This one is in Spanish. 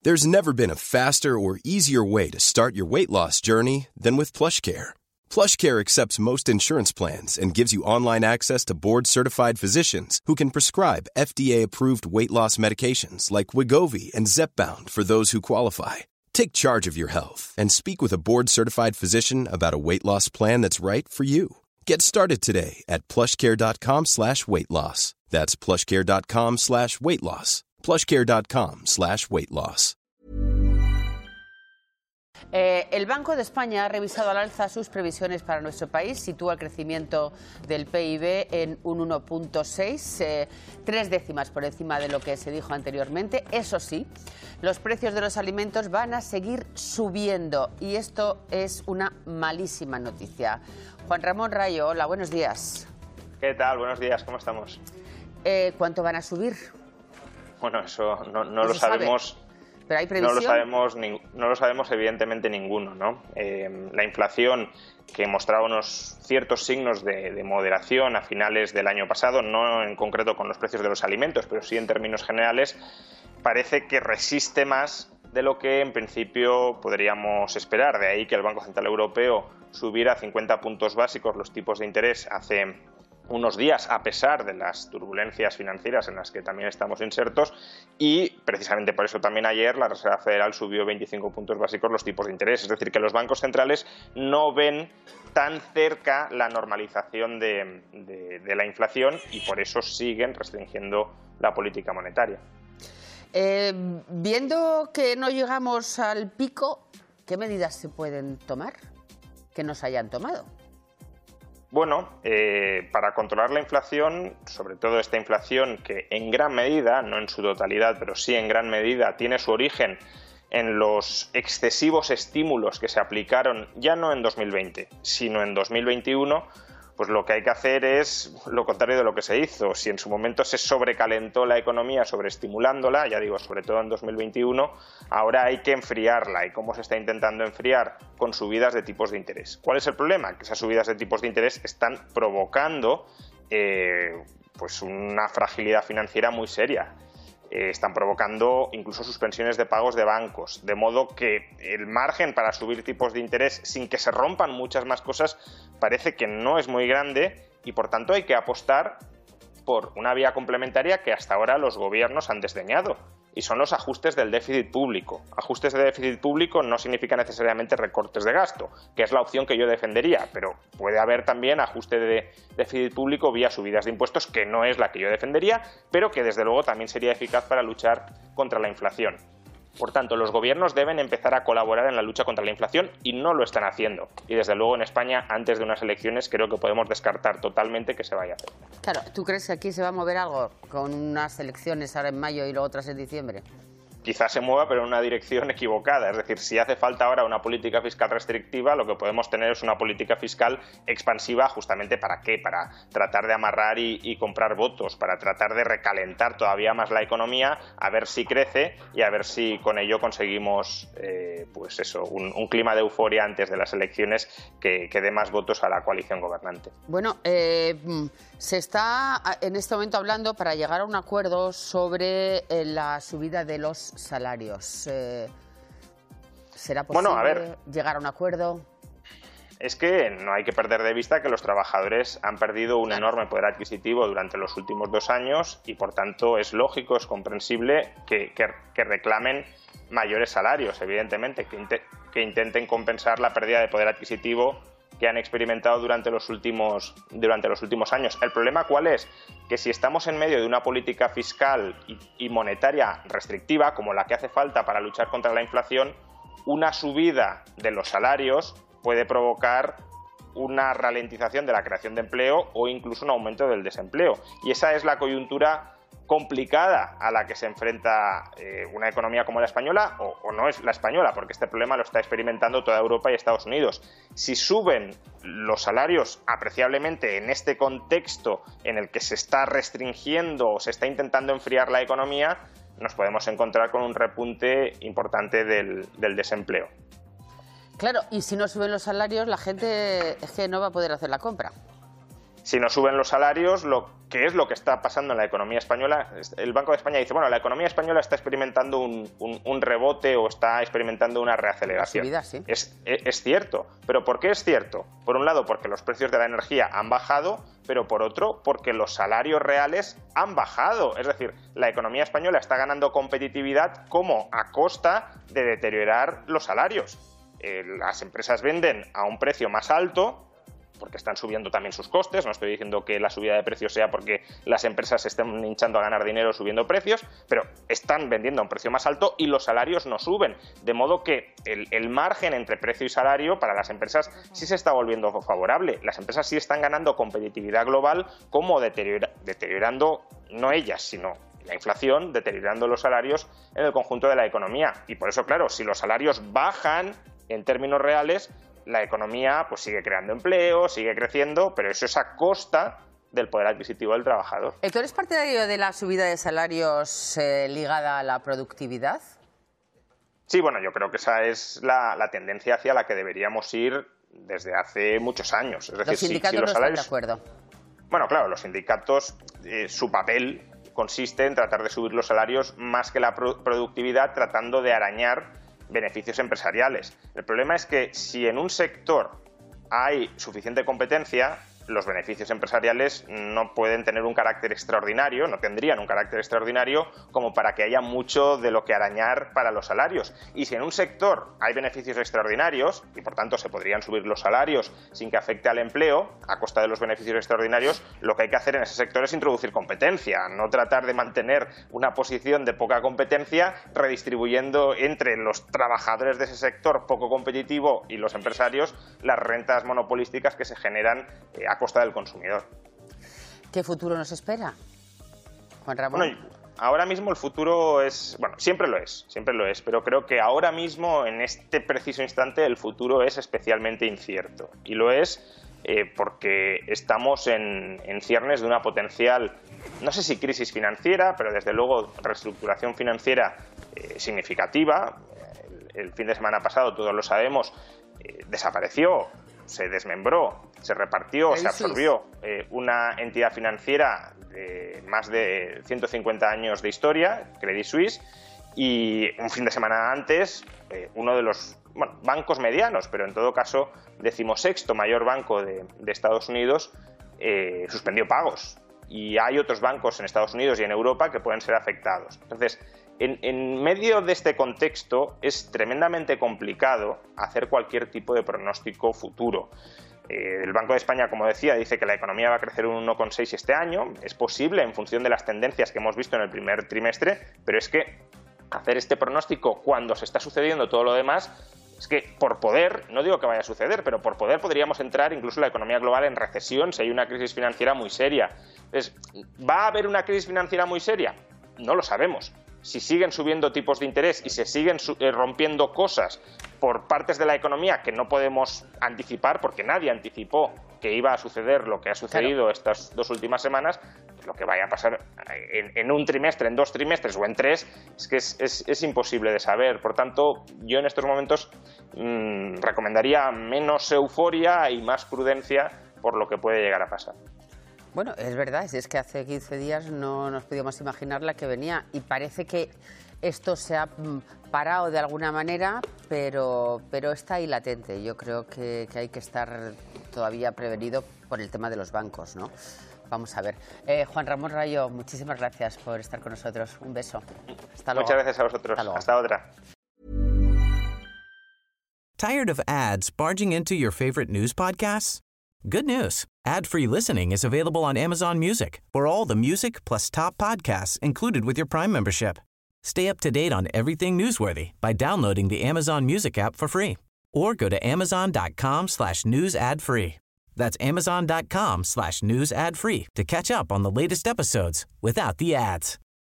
There's never been a faster or easier way to start your weight loss journey than with PlushCare. PlushCare accepts most insurance plans and gives you online access to board-certified physicians who can prescribe FDA-approved weight loss medications like Wegovy and Zepbound for those who qualify. Take charge of your health and speak with a board-certified physician about a weight loss plan that's right for you. Get started today at plushcare.com/weight-loss. That's plushcare.com/weight-loss. plushcare.com/weight-loss. El Banco de España ha revisado al alza sus previsiones para nuestro país. Sitúa el crecimiento del PIB en un 1,6, 3 décimas por encima de lo que se dijo anteriormente. Eso sí, los precios de los alimentos van a seguir subiendo y esto es una malísima noticia. Juan Ramón Rayo, hola, buenos días. ¿Qué tal? Buenos días, ¿cómo estamos? ¿Cuánto van a subir? Bueno, eso no lo sabemos. ¿Pero hay previsión? No lo sabemos evidentemente ninguno, ¿no? La inflación, que mostraba unos ciertos signos de moderación a finales del año pasado, no en concreto con los precios de los alimentos, pero sí en términos generales, parece que resiste más de lo que en principio podríamos esperar. De ahí que el Banco Central Europeo subiera 50 puntos básicos los tipos de interés hace unos días, a pesar de las turbulencias financieras en las que también estamos insertos, y precisamente por eso también ayer la Reserva Federal subió 25 puntos básicos los tipos de interés. Es decir, que los bancos centrales no ven tan cerca la normalización de la inflación y por eso siguen restringiendo la política monetaria. Viendo que no llegamos al pico, ¿qué medidas se pueden tomar que no se hayan tomado? Bueno, para controlar la inflación, sobre todo esta inflación que en gran medida, no en su totalidad, pero sí en gran medida, tiene su origen en los excesivos estímulos que se aplicaron ya no en 2020, sino en 2021, pues lo que hay que hacer es lo contrario de lo que se hizo. Si en su momento se sobrecalentó la economía sobreestimulándola, ya digo, sobre todo en 2021, ahora hay que enfriarla. ¿Y cómo se está intentando enfriar? Con subidas de tipos de interés. ¿Cuál es el problema? Que esas subidas de tipos de interés están provocando pues una fragilidad financiera muy seria. Están provocando incluso suspensiones de pagos de bancos, de modo que el margen para subir tipos de interés sin que se rompan muchas más cosas parece que no es muy grande y por tanto hay que apostar por una vía complementaria que hasta ahora los gobiernos han desdeñado y son los ajustes del déficit público. Ajustes de déficit público no significa necesariamente recortes de gasto, que es la opción que yo defendería, pero puede haber también ajuste de déficit público vía subidas de impuestos, que no es la que yo defendería, pero que desde luego también sería eficaz para luchar contra la inflación. Por tanto, los gobiernos deben empezar a colaborar en la lucha contra la inflación y no lo están haciendo. Y desde luego en España, antes de unas elecciones, creo que podemos descartar totalmente que se vaya a hacer. Claro, ¿tú crees que aquí se va a mover algo con unas elecciones ahora en mayo y luego otras en diciembre? Quizás se mueva, pero en una dirección equivocada. Es decir, si hace falta ahora una política fiscal restrictiva, lo que podemos tener es una política fiscal expansiva, justamente ¿para qué? Para tratar de amarrar y comprar votos, para tratar de recalentar todavía más la economía, a ver si crece y a ver si con ello conseguimos pues eso, un clima de euforia antes de las elecciones que dé más votos a la coalición gobernante. Bueno, se está en este momento hablando para llegar a un acuerdo sobre la subida de los salarios. ¿Será posible llegar a un acuerdo? Es que no hay que perder de vista que los trabajadores han perdido un enorme poder adquisitivo durante los últimos 2 años y por tanto es lógico, es comprensible que reclamen mayores salarios, evidentemente, que intenten compensar la pérdida de poder adquisitivo que han experimentado durante los últimos años. ¿El problema cuál es? Que si estamos en medio de una política fiscal y monetaria restrictiva, como la que hace falta para luchar contra la inflación, una subida de los salarios puede provocar una ralentización de la creación de empleo o incluso un aumento del desempleo. Y esa es la coyuntura complicada a la que se enfrenta una economía como la española, o no es la española, porque este problema lo está experimentando toda Europa y Estados Unidos. Si suben los salarios apreciablemente en este contexto en el que se está restringiendo o se está intentando enfriar la economía, nos podemos encontrar con un repunte importante del desempleo. Claro, y si no suben los salarios, la gente es que no va a poder hacer la compra. Si no suben los salarios, lo ¿qué es lo que está pasando en la economía española? El Banco de España dice, bueno, la economía española está experimentando un rebote o está experimentando una reaceleración. Subida, sí. Es cierto, pero ¿por qué es cierto? Por un lado, porque los precios de la energía han bajado, pero por otro, porque los salarios reales han bajado. Es decir, la economía española está ganando competitividad como a costa de deteriorar los salarios. Las empresas venden a un precio más alto, porque están subiendo también sus costes. No estoy diciendo que la subida de precios sea porque las empresas se estén hinchando a ganar dinero subiendo precios, pero están vendiendo a un precio más alto y los salarios no suben. De modo que el margen entre precio y salario para las empresas sí se está volviendo favorable. Las empresas sí están ganando competitividad global, como deteriorando, no ellas, sino la inflación, deteriorando los salarios en el conjunto de la economía. Y por eso, claro, si los salarios bajan en términos reales, la economía pues sigue creando empleo, sigue creciendo, pero eso es a costa del poder adquisitivo del trabajador. ¿Tú eres partidario de la subida de salarios ligada a la productividad? Sí, bueno, yo creo que esa es la tendencia hacia la que deberíamos ir desde hace muchos años. Es decir, los sindicatos los salarios... no están de acuerdo. Bueno, claro, los sindicatos, su papel consiste en tratar de subir los salarios más que la productividad, tratando de arañar beneficios empresariales. El problema es que si en un sector hay suficiente competencia, los beneficios empresariales no pueden tener un carácter extraordinario, no tendrían un carácter extraordinario como para que haya mucho de lo que arañar para los salarios. Y si en un sector hay beneficios extraordinarios, y por tanto se podrían subir los salarios sin que afecte al empleo, a costa de los beneficios extraordinarios, lo que hay que hacer en ese sector es introducir competencia, no tratar de mantener una posición de poca competencia redistribuyendo entre los trabajadores de ese sector poco competitivo y los empresarios las rentas monopolísticas que se generan a costa del consumidor. ¿Qué futuro nos espera, Juan Ramón? Bueno, ahora mismo el futuro es, bueno, siempre lo es, pero creo que ahora mismo, en este preciso instante, el futuro es especialmente incierto. Y lo es porque estamos en ciernes de una potencial, no sé si crisis financiera, pero desde luego reestructuración financiera significativa. El fin de semana pasado, todos lo sabemos, desapareció, se desmembró, se repartió, se absorbió una entidad financiera de más de 150 años de historia, Credit Suisse, y un fin de semana antes, uno de los bancos medianos, pero en todo caso 16º mayor banco de Estados Unidos, suspendió pagos. Y hay otros bancos en Estados Unidos y en Europa que pueden ser afectados. Entonces, en medio de este contexto es tremendamente complicado hacer cualquier tipo de pronóstico futuro. El Banco de España, como decía, dice que la economía va a crecer un 1,6 este año. Es posible en función de las tendencias que hemos visto en el primer trimestre, pero es que hacer este pronóstico cuando se está sucediendo todo lo demás, es que por poder, no digo que vaya a suceder, pero por poder podríamos entrar incluso la economía global en recesión si hay una crisis financiera muy seria. Entonces, ¿va a haber una crisis financiera muy seria? No lo sabemos. Si siguen subiendo tipos de interés y se siguen rompiendo cosas por partes de la economía que no podemos anticipar, porque nadie anticipó que iba a suceder lo que ha sucedido estas 2 últimas semanas, lo que vaya a pasar en un trimestre, en 2 trimestres o en 3, es que es imposible de saber. Por tanto, yo en estos momentos recomendaría menos euforia y más prudencia por lo que puede llegar a pasar. Bueno, es verdad, es que hace 15 días no nos podíamos imaginar la que venía y parece que esto se ha parado de alguna manera, pero está ahí latente. Yo creo que hay que estar todavía prevenido por el tema de los bancos, ¿no? Vamos a ver. Juan Ramón Rayo, muchísimas gracias por estar con nosotros. Un beso. Hasta luego. Muchas gracias a vosotros. Hasta otra. Tired of ads barging into your favorite news podcasts? Good news. Ad-free listening is available on Amazon Music for all the music plus top podcasts included with your Prime membership. Stay up to date on everything newsworthy by downloading the Amazon Music app for free or go to amazon.com/news ad free. That's amazon.com/news ad free to catch up on the latest episodes without the ads.